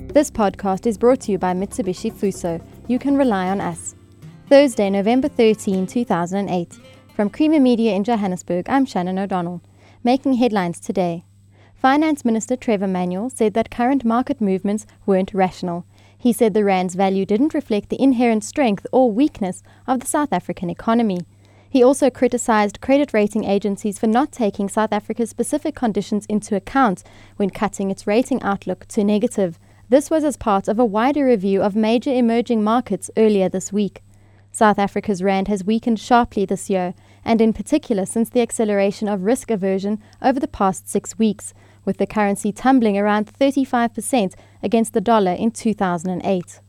This podcast is brought to you by Mitsubishi Fuso. You can rely on us. Thursday, November 13, 2008. From Creamer Media in Johannesburg, I'm Shannon O'Donnell. Making headlines today. Finance Minister Trevor Manuel said that current market movements weren't rational. He said the rand's value didn't reflect the inherent strength or weakness of the South African economy. He also criticized credit rating agencies for not taking South Africa's specific conditions into account when cutting its rating outlook to negative. This was as part of a wider review of major emerging markets earlier this week. South Africa's rand has weakened sharply this year, and in particular since the acceleration of risk aversion over the past 6 weeks, with the currency tumbling around 35% against the dollar in 2008.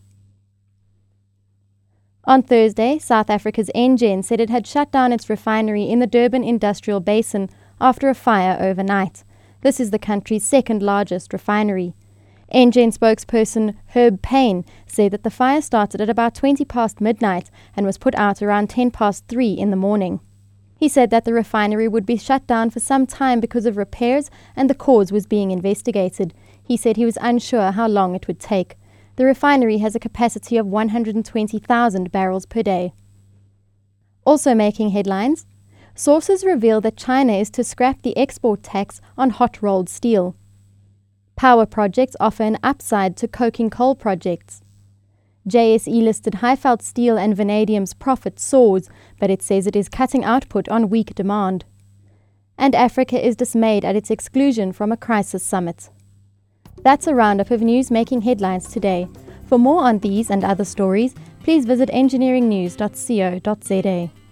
On Thursday, South Africa's Engen said it had shut down its refinery in the Durban Industrial Basin after a fire overnight. This is the country's second largest refinery. Engen spokesperson Herb Payne said that the fire started at about 20 past midnight and was put out around 10 past 3 in the morning. He said that the refinery would be shut down for some time because of repairs and the cause was being investigated. He said he was unsure how long it would take. The refinery has a capacity of 120,000 barrels per day. Also making headlines, sources reveal that China is to scrap the export tax on hot-rolled steel. Power projects offer an upside to coking coal projects. JSE-listed Highveld Steel and Vanadium's profit soars, but it says it is cutting output on weak demand. And Africa is dismayed at its exclusion from a crisis summit. That's a roundup of news making headlines today. For more on these and other stories, please visit engineeringnews.co.za.